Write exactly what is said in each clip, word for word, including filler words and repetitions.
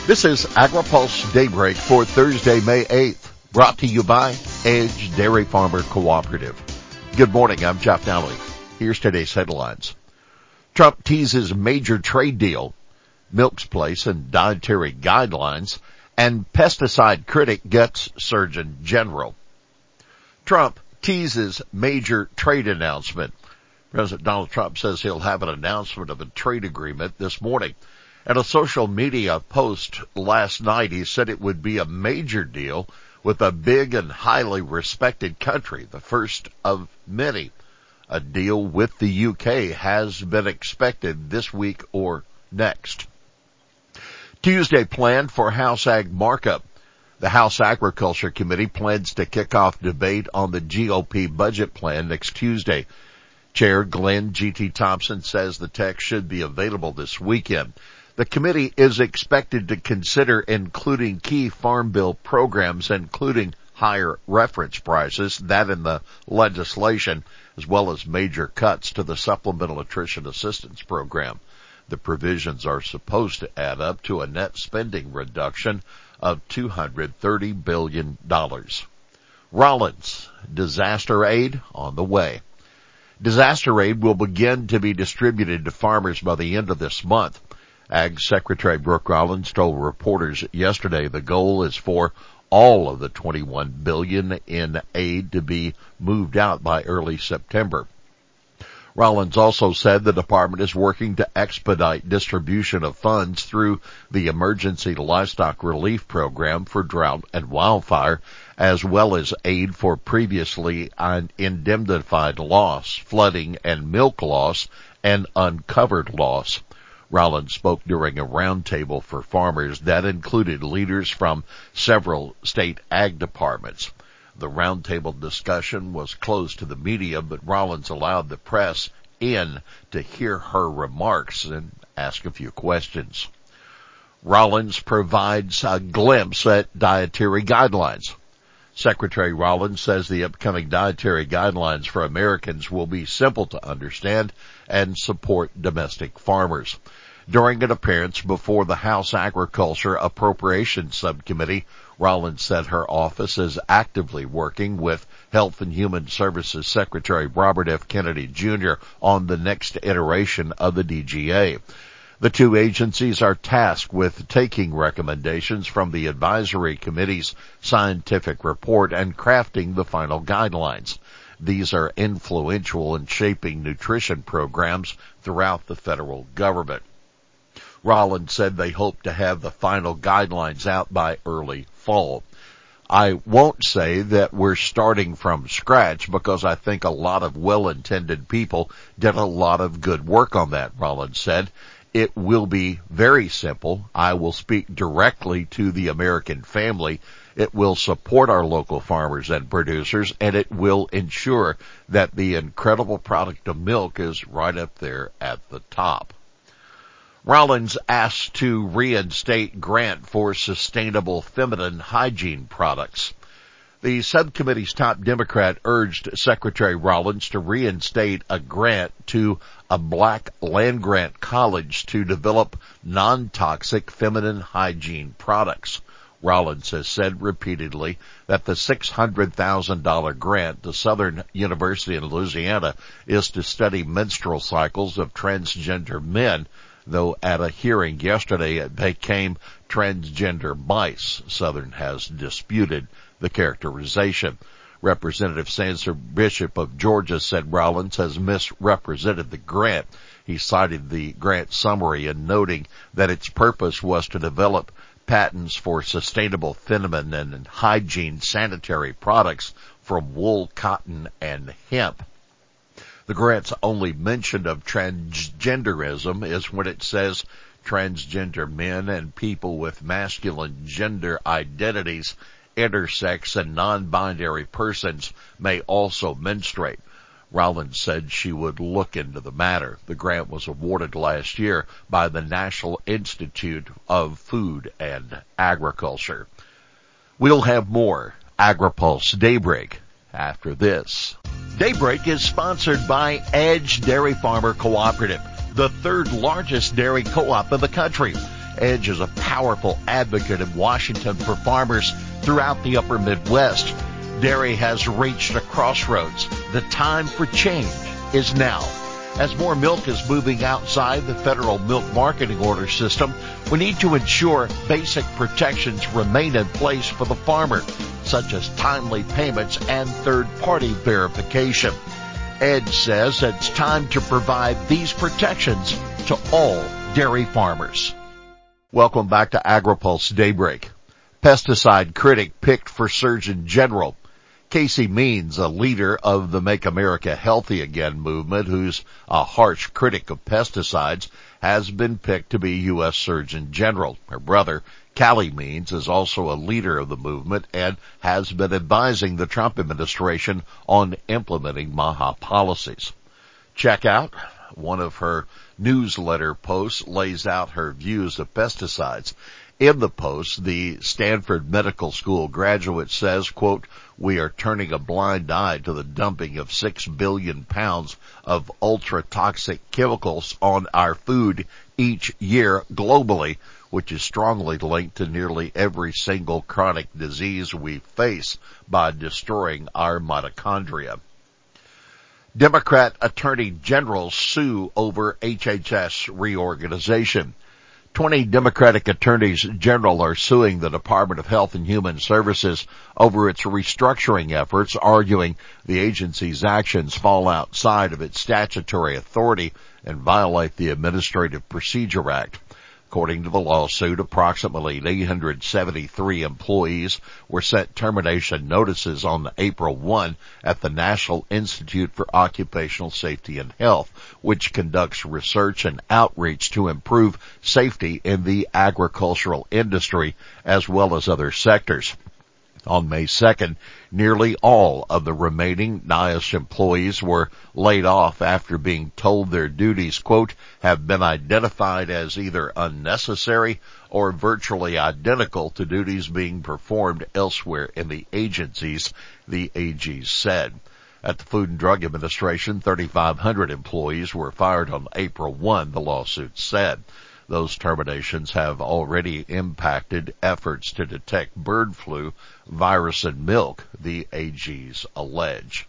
This is AgriPulse Daybreak for Thursday, May eighth, brought to you by Edge Dairy Farmer Cooperative. Good morning, I'm Jeff Nally. Here's today's headlines. Trump teases major trade deal, milk's place in dietary guidelines, and pesticide critic gets Surgeon General. Trump teases major trade announcement. President Donald Trump says he'll have an announcement of a trade agreement this morning. At a social media post last night, he said it would be a major deal with a big and highly respected country, the first of many. A deal with the U K has been expected this week or next. Tuesday planned for House Ag markup. The House Agriculture Committee plans to kick off debate on the G O P budget plan next Tuesday. Chair Glenn G T Thompson says the text should be available this weekend. The committee is expected to consider including key Farm Bill programs, including higher reference prices, that in the legislation, as well as major cuts to the Supplemental Nutrition Assistance Program. The provisions are supposed to add up to a net spending reduction of two hundred thirty billion dollars. Rollins, disaster aid on the way. Disaster aid will begin to be distributed to farmers by the end of this month. Ag Secretary Brooke Rollins told reporters yesterday the goal is for all of the twenty-one billion dollars in aid to be moved out by early September. Rollins also said the department is working to expedite distribution of funds through the Emergency Livestock Relief Program for drought and wildfire, as well as aid for previously indemnified loss, flooding and milk loss, and uncovered loss. Rollins spoke during a roundtable for farmers that included leaders from several state ag departments. The roundtable discussion was closed to the media, but Rollins allowed the press in to hear her remarks and ask a few questions. Rollins provides a glimpse at dietary guidelines. Secretary Rollins says the upcoming dietary guidelines for Americans will be simple to understand and support domestic farmers. During an appearance before the House Agriculture Appropriations Subcommittee, Rollins said her office is actively working with Health and Human Services Secretary Robert F. Kennedy Junior on the next iteration of the D G A. The two agencies are tasked with taking recommendations from the advisory committee's scientific report and crafting the final guidelines. These are influential in shaping nutrition programs throughout the federal government. Rollins said they hope to have the final guidelines out by early fall. I won't say that we're starting from scratch because I think a lot of well-intended people did a lot of good work on that, Rollins said. It will be very simple. I will speak directly to the American family. It will support our local farmers and producers, and it will ensure that the incredible product of milk is right up there at the top. Rollins asked to reinstate grant for sustainable feminine hygiene products. The subcommittee's top Democrat urged Secretary Rollins to reinstate a grant to a black land-grant college to develop non-toxic feminine hygiene products. Rollins has said repeatedly that the six hundred thousand dollars grant to Southern University in Louisiana is to study menstrual cycles of transgender men, though at a hearing yesterday it became transgender mice. Southern has disputed the characterization. Representative Sanser Bishop of Georgia said Rollins has misrepresented the grant. He cited the grant summary in noting that its purpose was to develop patents for sustainable feminine and hygiene sanitary products from wool, cotton, and hemp. The grant's only mention of transgenderism is when it says transgender men and people with masculine gender identities, intersex, and non-binary persons may also menstruate. Rollins said she would look into the matter. The grant was awarded last year by the National Institute of Food and Agriculture. We'll have more AgriPulse Daybreak after this. Daybreak is sponsored by Edge Dairy Farmer Cooperative, the third largest dairy co-op in the country. Edge is a powerful advocate in Washington for farmers throughout the upper Midwest. Dairy has reached a crossroads. The time for change is now. As more milk is moving outside the federal milk marketing order system, we need to ensure basic protections remain in place for the farmer, such as timely payments and third-party verification. Edge says it's time to provide these protections to all dairy farmers. Welcome back to AgriPulse Daybreak. Pesticide critic picked for Surgeon General. Casey Means, a leader of the Make America Healthy Again movement, who's a harsh critic of pesticides, has been picked to be U S Surgeon General. Her brother, Callie Means, is also a leader of the movement and has been advising the Trump administration on implementing MAHA policies. Check out one of her newsletter posts, lays out her views of pesticides. In the post, the Stanford Medical School graduate says, quote, "We are turning a blind eye to the dumping of six billion pounds of ultra-toxic chemicals on our food each year globally, which is strongly linked to nearly every single chronic disease we face by destroying our mitochondria." Democrat attorney generals sue over H H S reorganization. Twenty Democratic attorneys general are suing the Department of Health and Human Services over its restructuring efforts, arguing the agency's actions fall outside of its statutory authority and violate the Administrative Procedure Act. According to the lawsuit, approximately eight hundred seventy-three employees were sent termination notices on April first at the National Institute for Occupational Safety and Health, which conducts research and outreach to improve safety in the agricultural industry as well as other sectors. On May second, nearly all of the remaining NIOSH employees were laid off after being told their duties, quote, have been identified as either unnecessary or virtually identical to duties being performed elsewhere in the agencies, the A G said. At the Food and Drug Administration, thirty-five hundred employees were fired on April first, the lawsuit said. Those terminations have already impacted efforts to detect bird flu virus in milk, the A Gs allege.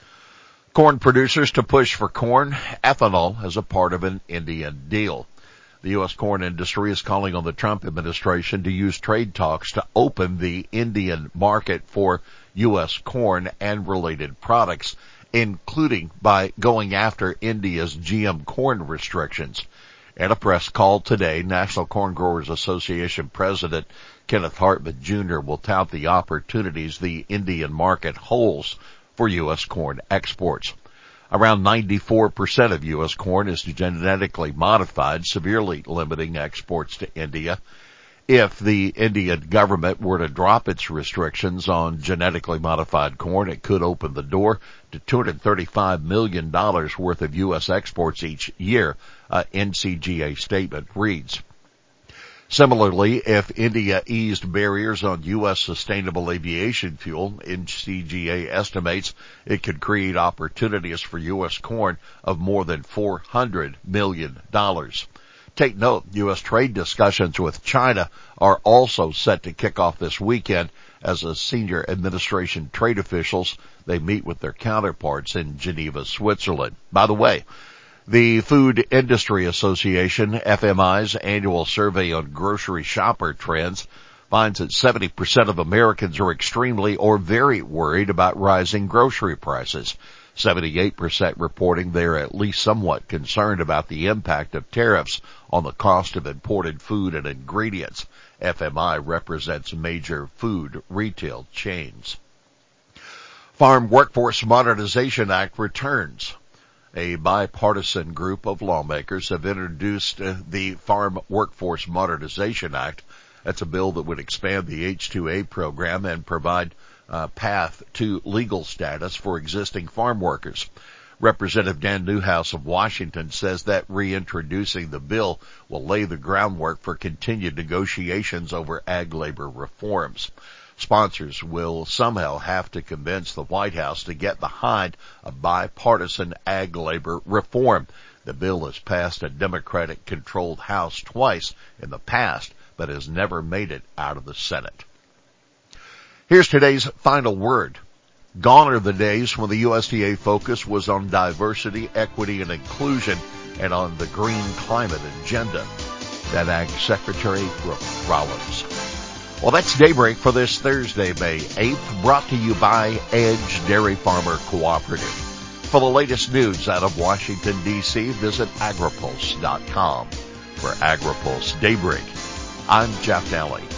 Corn producers to push for corn ethanol as a part of an Indian deal. The U S corn industry is calling on the Trump administration to use trade talks to open the Indian market for U S corn and related products, including by going after India's G M corn restrictions. At a press call today, National Corn Growers Association President Kenneth Hartman Junior will tout the opportunities the Indian market holds for U S corn exports. Around ninety-four percent of U S corn is genetically modified, severely limiting exports to India. If the Indian government were to drop its restrictions on genetically modified corn, it could open the door to two hundred thirty-five million dollars worth of U S exports each year, uh, N C G A statement reads. Similarly, if India eased barriers on U S sustainable aviation fuel, N C G A estimates it could create opportunities for U S corn of more than four hundred million dollars. Take note, U S trade discussions with China are also set to kick off this weekend as a senior administration trade officials, they meet with their counterparts in Geneva, Switzerland. By the way, the Food Industry Association, F M I's annual survey on grocery shopper trends finds that seventy percent of Americans are extremely or very worried about rising grocery prices. seventy-eight percent reporting they are at least somewhat concerned about the impact of tariffs on the cost of imported food and ingredients. F M I represents major food retail chains. Farm Workforce Modernization Act returns. A bipartisan group of lawmakers have introduced uh, the Farm Workforce Modernization Act. That's a bill that would expand the H two A program and provide a path to legal status for existing farm workers. Representative Dan Newhouse of Washington says that reintroducing the bill will lay the groundwork for continued negotiations over ag labor reforms. Sponsors will somehow have to convince the White House to get behind a bipartisan ag labor reform. The bill has passed a Democratic-controlled House twice in the past, but has never made it out of the Senate. Here's today's final word. Gone are the days when the U S D A focus was on diversity, equity, and inclusion, and on the green climate agenda. That Ag Secretary Brooke Rollins. Well, that's Daybreak for this Thursday, May eighth, brought to you by Edge Dairy Farmer Cooperative. For the latest news out of Washington, D C, visit agripulse dot com. For AgriPulse Daybreak, I'm Jeff Nally.